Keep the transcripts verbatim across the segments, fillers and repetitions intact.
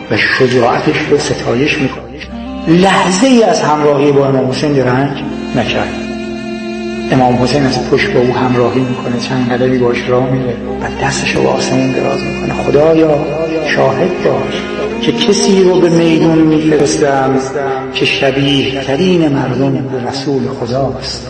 و شجاعتش رو ستایش میکنه. لحظه ای از همراهی با امام حسین رنج نکرد. امام حسین از پشت با او همراهی میکنه، چند قدمی باش راه میره و دستش رو به آسمون دراز میکنه. خدایا شاهد باش که کسی رو به میدون میفرستم که شبیه ترین مردم به رسول خداست.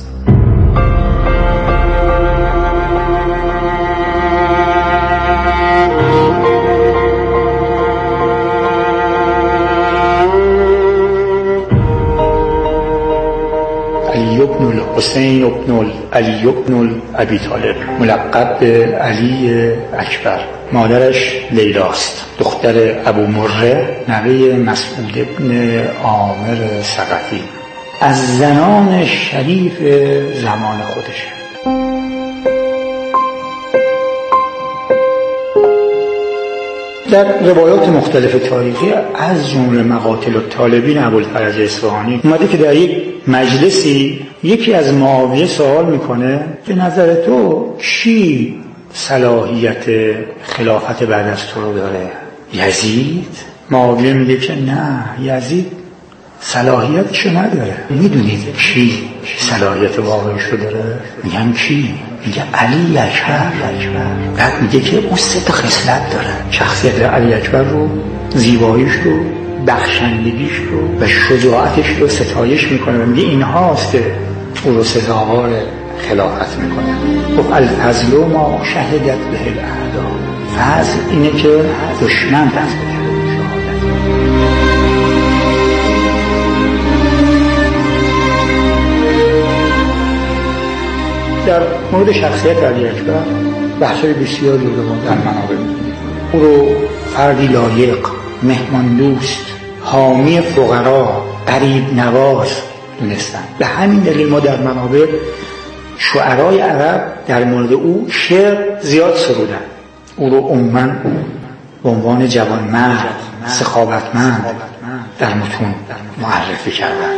علی ابن الحسین ابن علی ابن ابی طالب، ملقب به علی اکبر. مادرش لیلاست، دختر ابو مره، نوه مسعود ابن عامر ثقفی، از زنان شریف زمان خودشه. در روایات مختلف تاریخی از جمله مقاتل الطالبین ابوالفرج اصفهانی اومده که در یک مجلسی یکی از معاویه سوال میکنه به نظر تو کی صلاحیت خلافت بعد از تو رو داره؟ یزید؟ معاویه میگه که نه، یزید صلاحیتشو نداره. میدونید کی صلاحیت واقعیش رو داره؟ میگم کی؟ میگه علی اکبر. بعد میگه که او سه تا خصلت داره. شخصیت علی اکبر رو، زیباییش رو، بخشندگیش رو و شجاعتش رو ستایش میکنه و میگه این هاست که او رو سزاوار خلافت میکنه. خب الفضل ما شهدت به الاعدا، فضل اینه که دشمن دست بده. در مورد شخصیت علی اکبر بحث‌های بسیاری رو ما در منابع می‌بینیم. او رو فردی لایق، مهمان دوست، حامی فقرا، غریب نواز دونستن. به همین دلیل ما در منابع شعرای عرب در مورد او شعر زیاد سرودن. او رو عموماً به عنوان جوانمرد، سخاوتمند در متون معرفی کردن.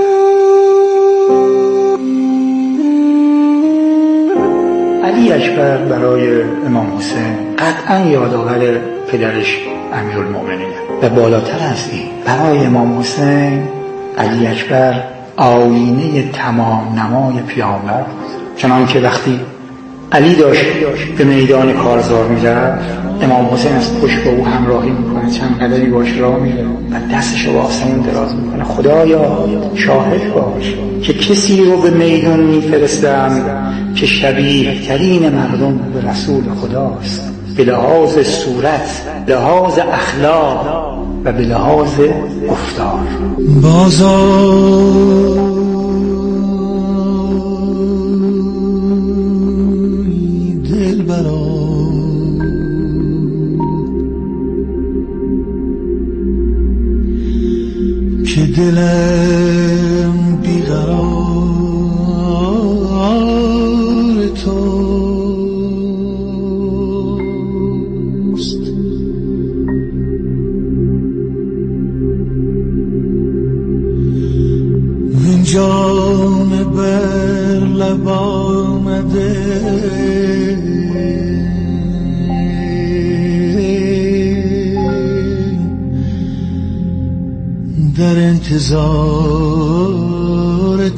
علی اکبر برای امام حسین قطعا یادآور پدرش امیرالمومنینه و بالاتر از این برای امام حسین علی اکبر آینه تمام نمای پیامبر بود. چنانکه وقتی علی داشت به میدان کارزار می‌رفت، امام حسین از پشت با او همراهی میکنه، چند قدمی باش راه میره و دستش رو به آسمون دراز میکنه. خدایا شاهد باش که کسی رو به میدون میفرستم که شبیه ترین مردم به رسول خداست، به لحاظ صورت، لحاظ اخلاق و به لحاظ گفتار. بازار که دلم بیقرار توست، من جام بر لب آمده در انتظار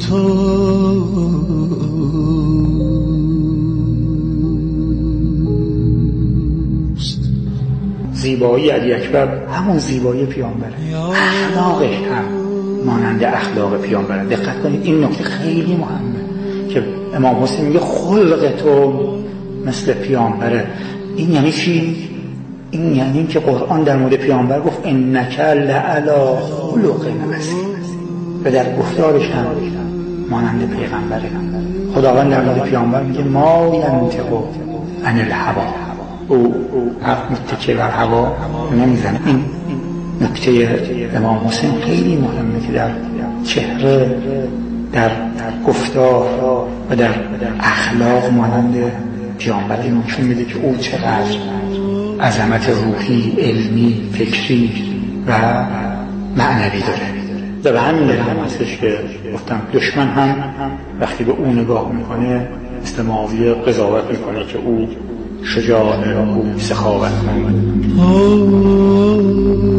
توست. زیبایی علی اکبر همون زیبایی پیامبره، اخلاقش هم مانند اخلاق پیامبره. دقت کنید این نکته خیلی مهمه که امام حسین میگه خلق تو مثل پیامبره. این یعنی چی؟ این یعنی که قرآن در مورد پیامبر گفت انک لعلی خلق عظیم و در گفتارش هم مانند پیغمبره. خداوند در مورد پیامبر میگه ما ینطق عن الهوی، او حرف متکی بر هوا نمیزنه. این نکته امام حسین خیلی مهمه که در چهره، در گفتار و در اخلاق مانند پیامبر نشون میده که او چقدر عظمت روحی، علمی، فکری و معنوی داره. و به همین دلیل هم هستش که گفتم دشمن هم وقتی به او نگاه میکنه مثل معاویه قضاوت میکنه که او شجاعه، او سخاوتمند.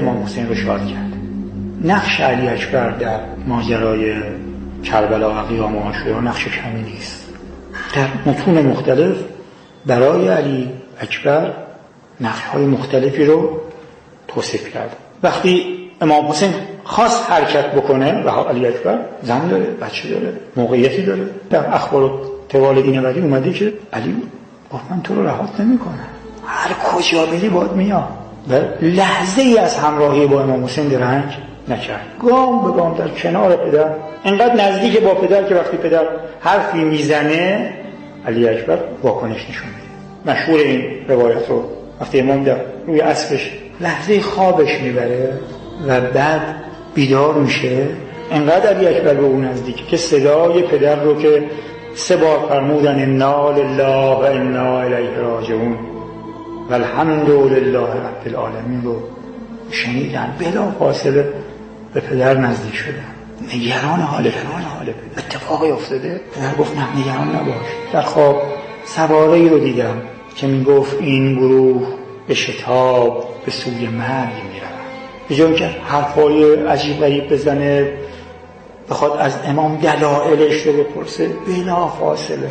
امام حسین رو شاد کرد. نقش علی اکبر در ماجرای کربلا و قیام عاشورا نقش کمی نیست. در متون مختلف برای علی اکبر نقش‌های مختلفی رو توصیف کرد. وقتی امام حسین خواست حرکت بکنه و علی اکبر زن داره، بچه داره، موقعیتی داره، در اخبار توالدین ولی اومده که علی گفت من تو رو رهات نمی‌کنم، هر کجا بری باید میام. و لحظه ای از همراهی با امام حسین درنگ نکرد، گام به گام در کنار پدر، انقدر نزدیک با پدر که وقتی پدر حرفی میزنه علی اکبر واکنش نشون میده. مشهور این روایت رو وقتی امام در روی اسبش لحظه خوابش میبره و بعد بیدار میشه، انقدر علی اکبر به اون نزدیک که صدای پدر رو که سه بار فرمودن انا لله و انا الیه راجعون و الحمد لله رب العالمین رو شنیدن، بلا فاصله به پدر نزدیک شدن، نگران حال پدر. اتفاقی افتاده؟ پدر گفت نه نگران نباش. در خواب سواره‌ای رو دیدم که میگفت این گروه به شتاب به سوی مرگ میرن. به جای که حرفای عجیب غریب بزنه بخواد از امام دلایلش رو بپرسه، بلا فاصله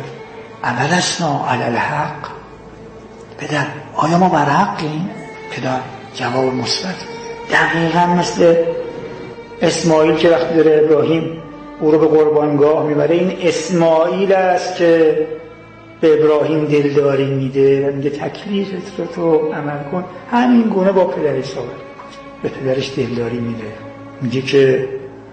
اولسنا علی الحق، پدر آیا ما بر حقیم؟ پدر جواب مثبت. دقیقا مثل اسماعیل که وقتی داره ابراهیم او رو به قربانگاه میبره، این اسماعیل است که به ابراهیم دلداری میده و میگه تکلیفت رو تو عمل کن. همین گونه با پدرش صحبت به پدرش دلداری میده، میگه که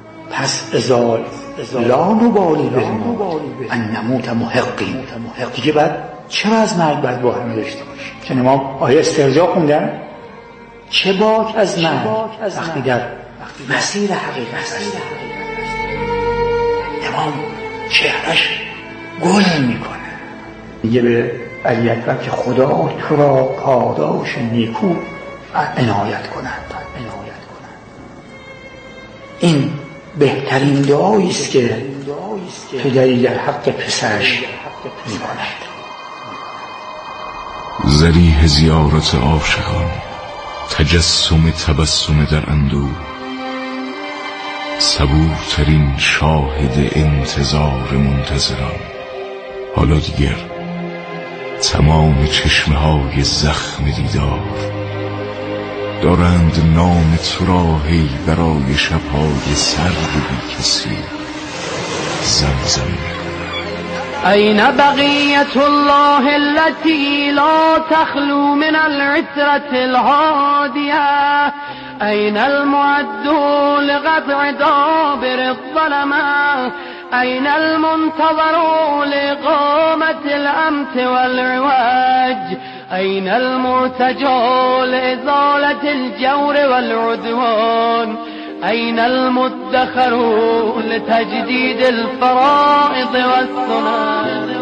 پس ازال لا نبالی بالموت ان نموت محقین، دیگه بعد چرا از مرگ باید با همه داشته باشیم؟ چون امام آیه استرجاع خوندن، چه باک از مرگ وقتی در مسیر حقیقت است. امام چهرش گل میکنه، میگه به علی اکبر که خدا تو را پاداش نیکو عنایت کند. این بهترین دعایی است که پدری در حق پسرش میکند. ذریح زیارت عاشقان، تجسم تبسم در اندوه، صبورترین شاهد انتظار منتظران. حالا دیگر تمام چشمه های زخم دیدار دارند نام تو را هی برای شبهای سرد بی کسی زمزمه. أين بقية الله التي لا تخلو من العترة الهادية؟ أين المعد لقطع دابر الظلمة؟ أين المنتظر لإقامة الأمت والعواج؟ أين المرتجى لإزالة الجور والعدوان؟ أين المدخر لتجديد الفرائض والسنن؟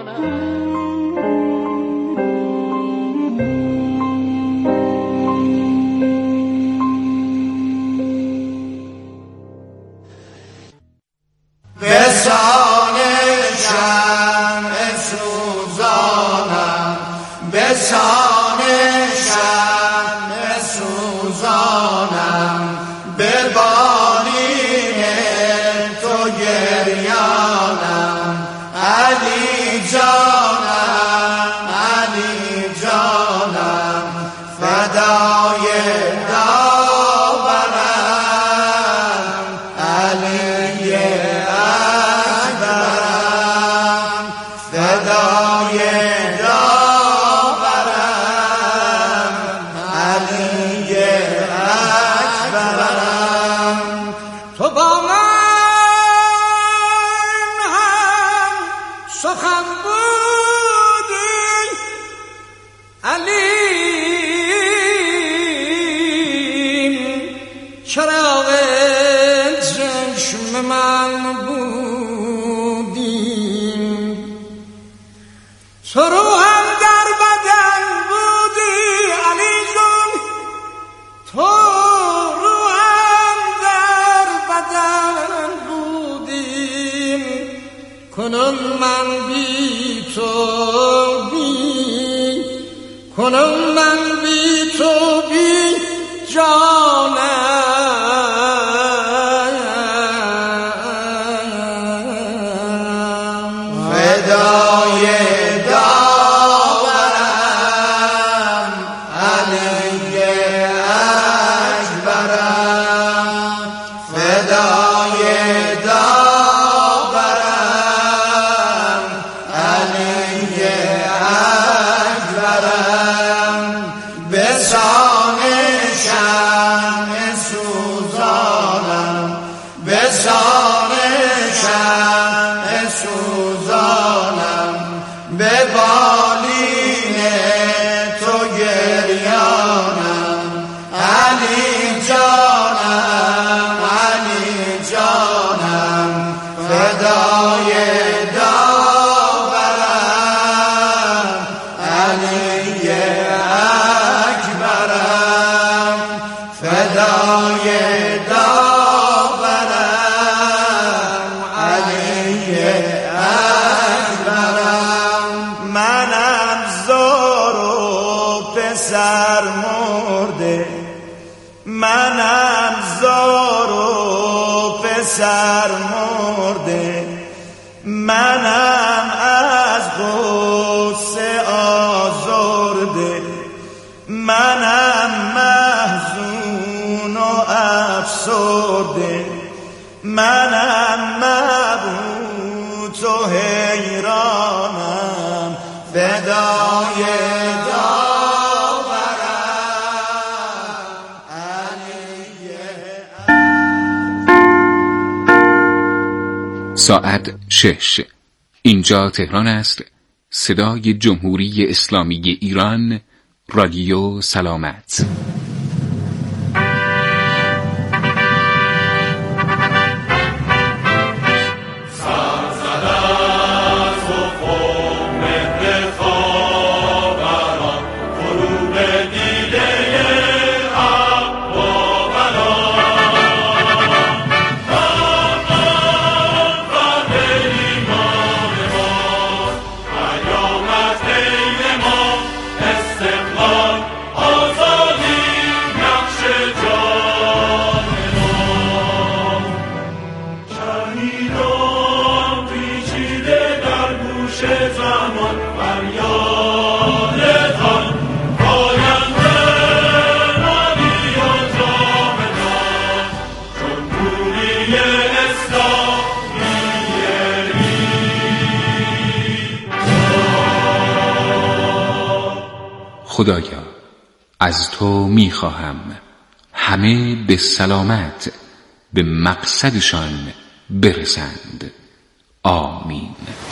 بسان شمع سوزانم، بسان شمع سوزانم، به بالین تو گریانم، علی جانم، علی جانم، فدای داورم، علی اکبرم، فدای داورم، علی اکبرم. تو با من هم سخن بودی علی، چراغ چشم من بودی، تو روحم در بدن بودی علی جون، تو روحم در بدن بودی، کنون من بی تو بی، کنون من بی تو بی جانم فدای داورم علی اکبرم فدای داورم علی اکبرم بسان شمع سوزانم بسان شمع سوزانم به بالین تو گریانم علی جانم علی جانم فدای داورم علی اکبرم فدای داورم علی اکبرم منم زار و پسر مرده منم زار و پسر مرده منم از غصه آزرده منم محزون و افسرده منم مبهوت و حیرانم فدای داورم علی. ساعت شش. اینجا تهران است. صدای جمهوری اسلامی ایران، رادیو سلامت. خدایا از تو میخواهم همه به سلامت به مقصدشان برسند. آمین.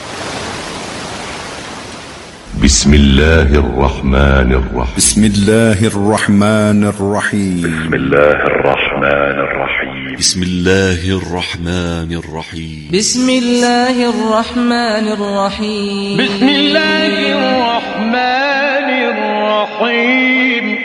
بسم الله الرحمن الرحیم بسم الله الرحمن الرحیم بسم الله الرحمن الرحیم بسم الله الرحمن الرحیم بسم الله الرحمن الرحیم بسم الله الرحمن الرحیم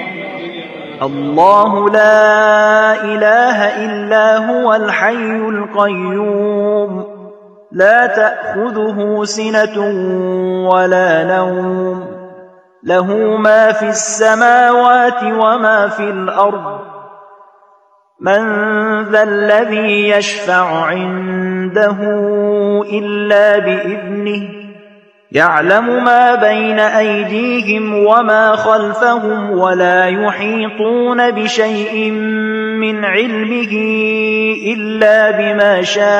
الله لا إله إلا هو الحي القيوم لا تأخذه سنة ولا نوم له ما في السماوات وما في الأرض من ذا الذي يشفع عنده إلا بإذنه يعلم ما بين أيديهم وما خلفهم ولا يحيطون بشيء من علمه إلا بما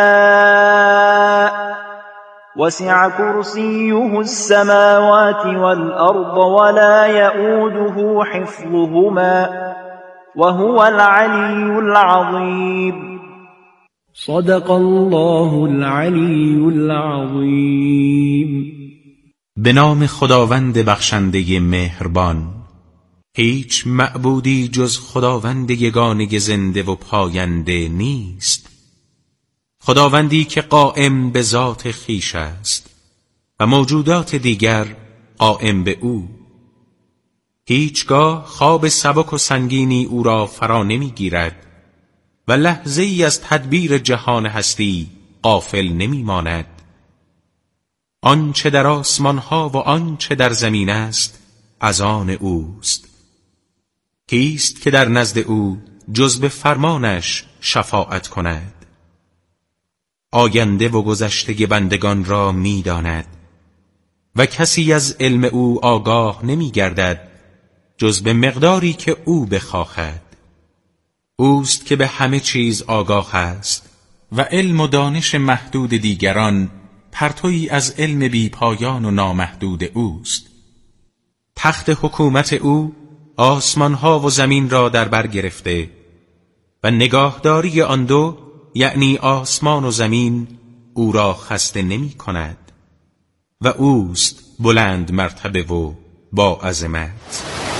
شاء وسع كرسيه السماوات والأرض ولا يؤوده حفظهما وهو العلي العظيم. صدق الله العلی العظیم. به نام خداوند بخشنده مهربان. هیچ معبودی جز خداوند یگانه زنده و پاینده نیست، خداوندی که قائم به ذات خویش است و موجودات دیگر قائم به او. هیچگاه خواب سبک و سنگینی او را فرا نمی گیرد و لحظه ای از تدبیر جهان هستی غافل نمی ماند. آنچه در آسمان ها و آنچه در زمین است از آن اوست. کیست که در نزد او جز به فرمانش شفاعت کند؟ آینده و گذشته بندگان را می داند و کسی از علم او آگاه نمی گردد جز به مقداری که او بخواهد. اوست که به همه چیز آگاه است و علم و دانش محدود دیگران پرتویی از علم بی پایان و نامحدود اوست. تخت حکومت او آسمانها و زمین را در بر گرفته و نگاهداری آن دو یعنی آسمان و زمین او را خسته نمی کند و اوست بلند مرتبه و با عظمت.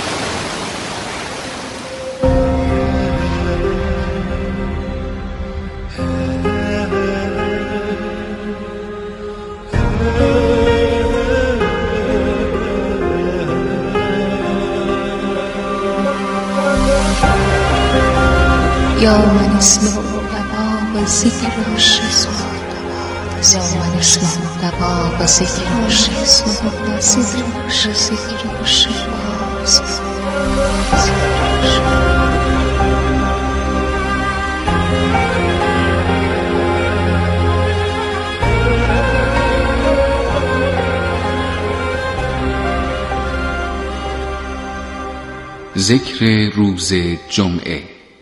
یا من اسمه دوا و ذکر و شسم یا من اسمه دوا و ذکر و شسم و ذکر و شسم. ذکر روز جمعه.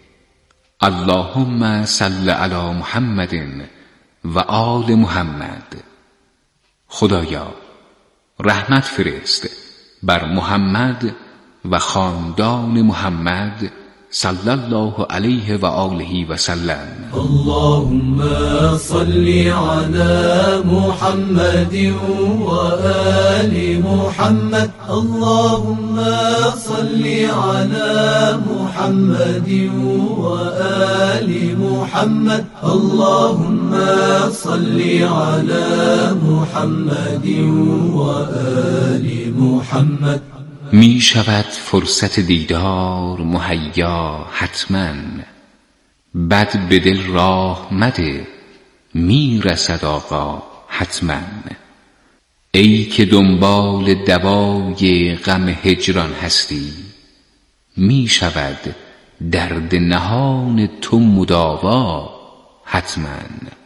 اللهم صل علی محمد و آل محمد. خدایا رحمت فرست بر محمد و خاندان محمد صلی الله علیه و آله و سلم. اللهم صل علی محمد و آل محمد. اللهم صل علی محمد و آل محمد. اللهم صل علی محمد و آل محمد. می شود فرصت دیدار مهیا حتما، بد به دل راه مده می رسد آقا حتما. ای که دنبال دوای غم هجران هستی، می شود درد نهان تو مداوا حتما.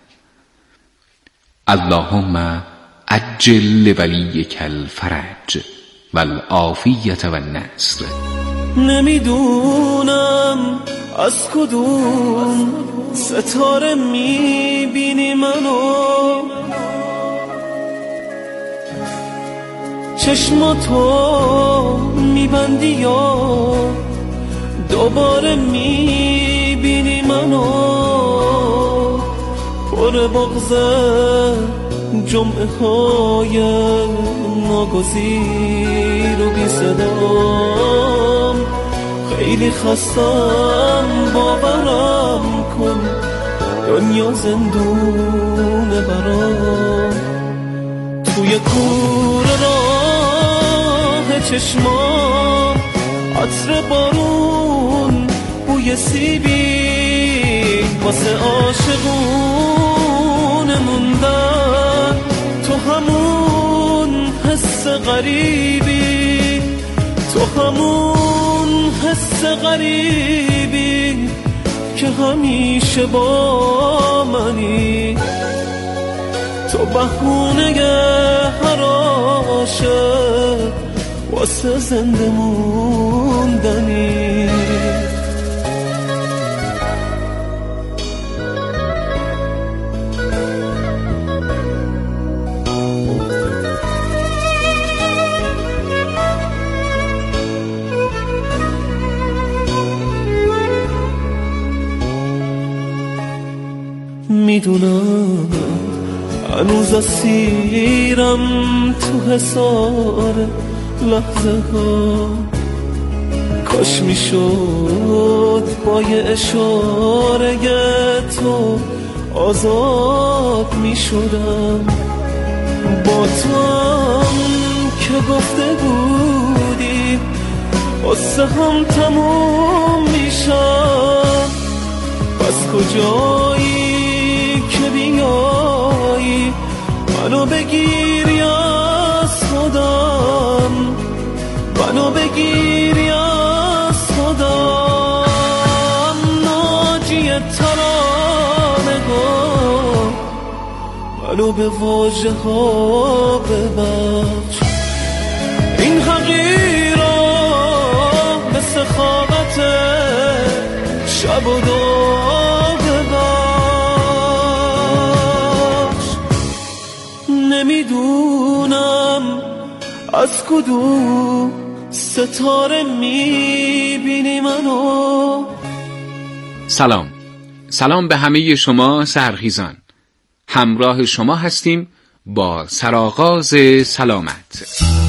اللهم عجل ولیک الفرج والعافیت و النصر. نمیدونم از کدوم ستاره میبینی منو، چشماتو میبندی یا دوباره میبینی منو، پر بغضه جمعه های ناگزیر و بی صدام، خیلی خستم باورم کن دنیا زندونه برام. توی کوره راه چشمام عطر بارون بوی سیبی واسه عاشقون موندن. تو همون حس غریبی، تو همون حس غریبی که همیشه با منی. تو بهونه هر عاشق واسه زنده موندنی. میدونم هنوز اسیرم تو حصار لحظه ها، کاش میشد با یه اشاره تو آزاد میشدم. با تو هم که گفته بودی قصه هم تموم میشم. پس کجایی که بیایی منو بگیری از خودم، منو بگیری از خودم. حالو به واژه ها ببخش. این حقیرا به سخاوت شب و داغ ببخش. نمیدونم از کدوم ستاره میبینی منو. سلام سلام به همه شما سحرخیزان. همراه شما هستیم با سرآغاز سلامت.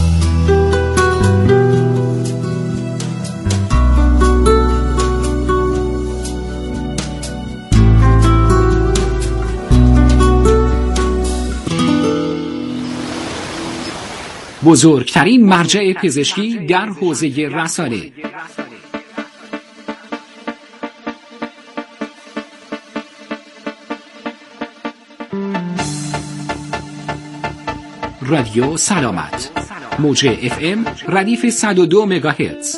بزرگترین مرجع پزشکی در حوزه رسانه. رادیو سلامت، موج اف ام ردیف صد و دو مگاهرتز.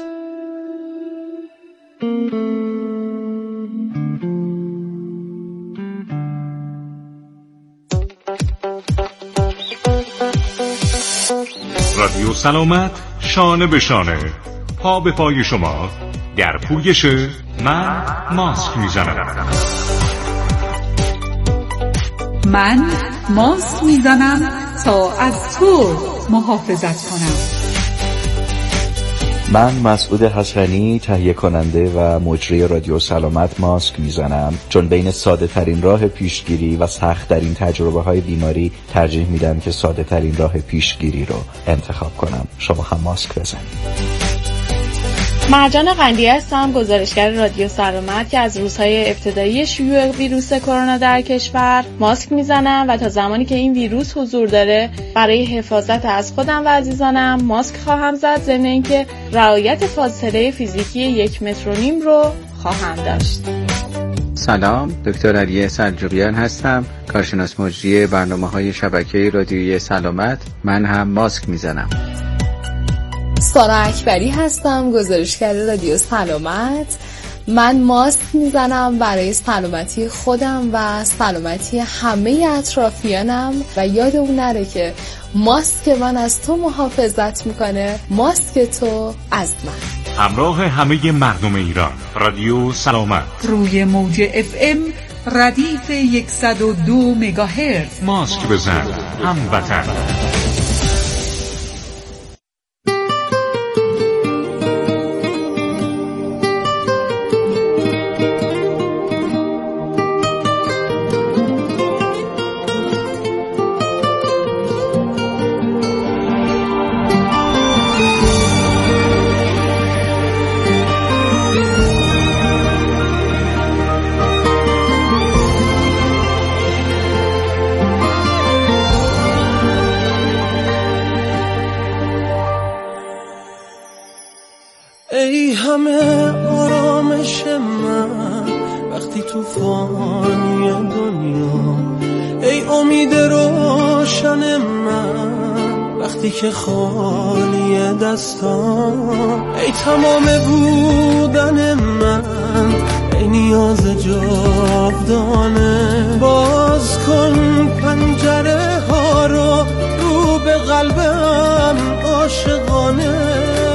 رادیو سلامت، شانه به شانه، پا به پای شما در پویش من ماسک میزنم. من ماسک میزنم تا از تو محافظت کنم. من مسعود حسنی، تهیه کننده و مجری رادیو سلامت، ماسک میزنم چون بین ساده ترین راه پیشگیری و سخت ترین تجربه های بیماری ترجیح میدم که ساده ترین راه پیشگیری رو انتخاب کنم. شما هم ماسک بزنید. مرجان قندیه هستم، گزارشگر رادیو سلامت که از روزهای ابتدایی شیوع ویروس کرونا در کشور ماسک میزنم و تا زمانی که این ویروس حضور داره برای حفاظت از خودم و عزیزانم ماسک خواهم زد، ضمن اینکه رعایت فاصله فیزیکی یک متر و نیم رو خواهم داشت. سلام، دکتر علی سلجوقیان هستم، کارشناس مجری برنامه‌های شبکه رادیویی سلامت. من هم ماسک میزنم. سارا اکبری هستم، گزارشگر رادیو سلامت. من ماسک میزنم برای سلامتی خودم و سلامتی همه اطرافیانم و یادمون نره که ماسک من از تو محافظت میکنه، ماسک تو از من. همراه همه مردم ایران، رادیو سلامت روی موج اف ام ردیف صد و دو مگاهرتز. ماسک بزن، هموطن. ای همه آرامش من وقتی توفانی دنیا، ای امید روشن من وقتی که خالی دستام، ای تمام بودن من، ای نیاز جاودانه. باز کن پنجره ها رو رو به قلبم عاشقانه.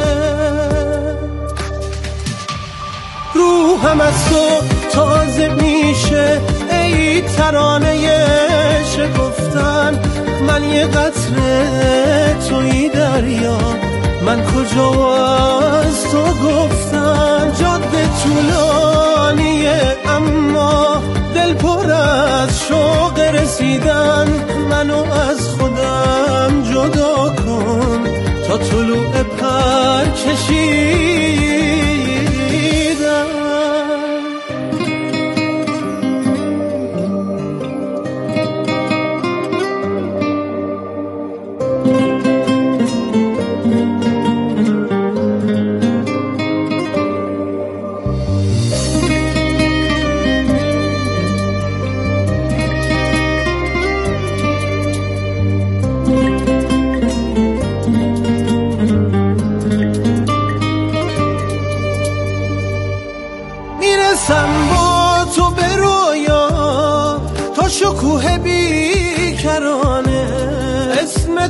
روحم از تو تازه میشه، ای ترانه شکفتن. من یه قطره توی دریا، من کجا از تو گفتن. جاده طولانیه اما دل پر از شوق رسیدن. منو از خودم جدا کن تا طلوع پر کشیدن.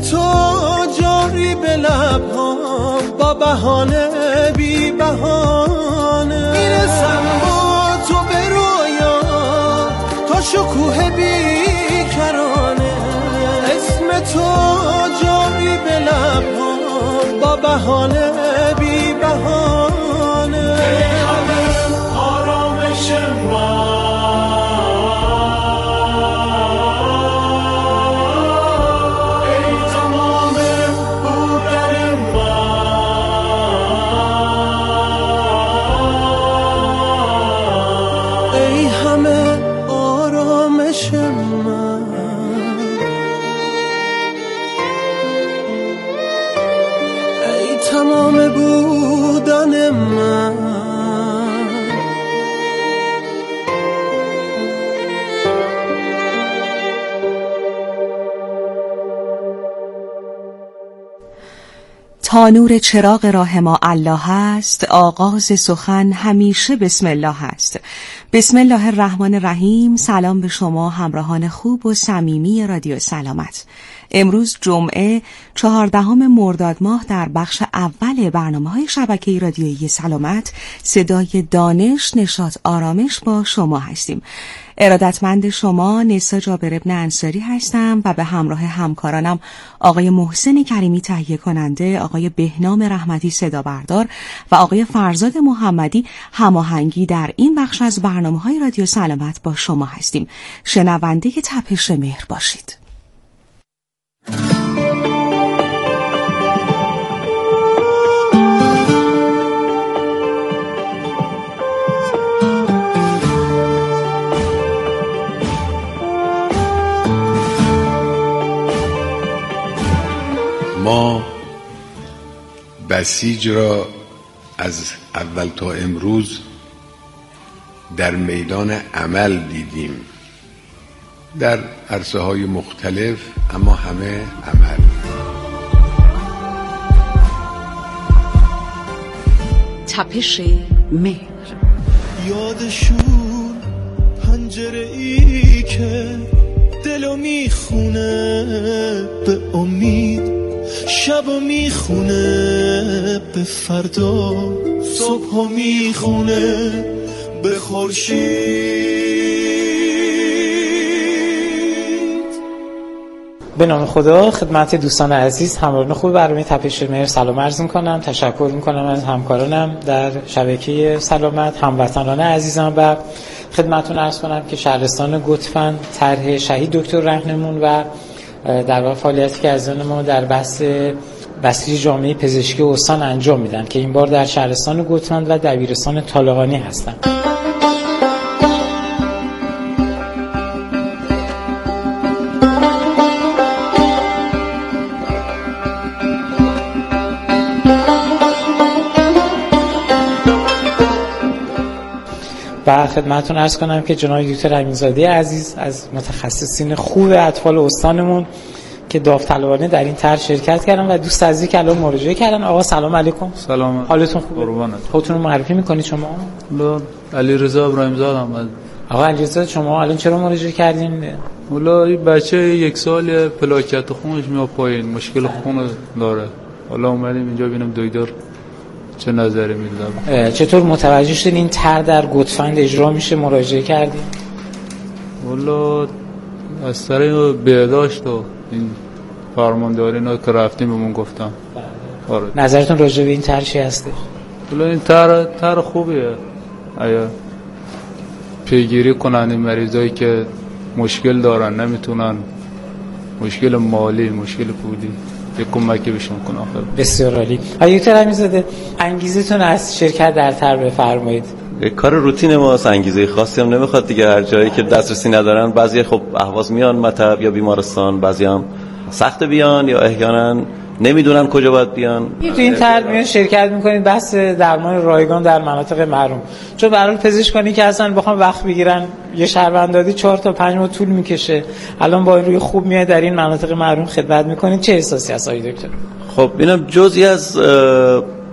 تو جاری به لبهام با بهانه بی بهانه میرسم با تو به رویا تا شکوه بی کرانه اسم تو جاری به لبهام با بهانه بی بهانه آرامش من تمام بودن من تا نور چراغ راه ما الله است، آغاز سخن همیشه بسم الله است. بسم الله الرحمن الرحیم. سلام به شما همراهان خوب و صمیمی رادیو سلامت. امروز جمعه چهاردهم مرداد ماه در بخش اول برنامه‌های شبکه رادیویی سلامت صدای دانش، نشاط، آرامش با شما هستیم. ارادتمند شما نسا جابر ابن انصاری هستم و به همراه همکارانم آقای محسن کریمی تهیه کننده، آقای بهنام رحمتی صدا بردار و آقای فرزاد محمدی هماهنگی در این بخش از برنامه‌های رادیو سلامت با شما هستیم. شنونده تپش مهر باشید. ما بسیج را از اول تا امروز در میدان عمل دیدیم، در عرصه های مختلف، اما همه عمل. تپش مهر. یادشون پنجره ای که دلو میخونه به امید، شبو میخونه به فردا، صبحو میخونه به خورشید. به نام خدا خدمت دوستان عزیز همراهان خوب برنامه تپش مهر سلام عرض میکنم. تشکر میکنم از همکارانم در شبکه سلامت، هموطنان عزیزم و خدمتتون عرض کنم که شهرستان گتفن طرح شهید دکتر رهنمون و در واقع فعالیتی که از ما در بحث بسیج جامعه پزشکی استان انجام میدن که این بار در شهرستان گتفن و دبیرستان طالقانی هستن. و خدمتتون عرض کنم که جناب دکتر امیرزاده عزیز از متخصصین خوب اطفال استانمون که داوطلبانه در این طرح شرکت کردن و دوست عزیزی که الان مراجعه کردن. آقا سلام علیکم. سلام. حالتون خوبه؟ قربانت. خودتون رو معرفی میکنید شما؟ لا علیرضا ابراهیم زادم. آقا علیرضا شما الان چرا مراجعه کردین؟ والا این بچه یک سال پلاکت خونش میاد پایین، مشکل خون داره. حالا اومدیم اینجا ببینم دکتر چه نظری میدم. چطور متوجه شدین این طرح در گتفند اجرا میشه مراجعه کردین؟ والا از طریق بهداشت و این فرمانداری اینا که رفتیم بهمون گفتم. آره. نظرتون راجع به این طرح چی هستش؟ والا این طرح طرح خوبیه. آیا پیگیری کنن این مریضایی که مشکل دارن، نمیتونن، مشکل مالی، مشکل پولی، یک کمکی بهشون کنه. بسیار عالی. آقای دکتر امیرزاده انگیزتون از شرکت در طرح بفرمایید. کار روتین ماست، انگیزه خاصی هم نمیخواد دیگه. هر جایی که دسترسی ندارن، بعضی خب اهواز میان مطب یا بیمارستان، بعضی هم سخت بیان یا احیانا نمیدونن کجا باید بیان. تو این طرح میان شرکت میکنید بحث درمان رایگان در مناطق محروم، چون برای پزشکانی که اصلا بخوام وقت بگیرن یه شهروندادی چهار تا پنج ماه طول میکشه، الان با این روی خوب میاد در این مناطق محروم خدمت میکنید، چه احساسی هست آقای دکتر؟ خب اینم جزئی از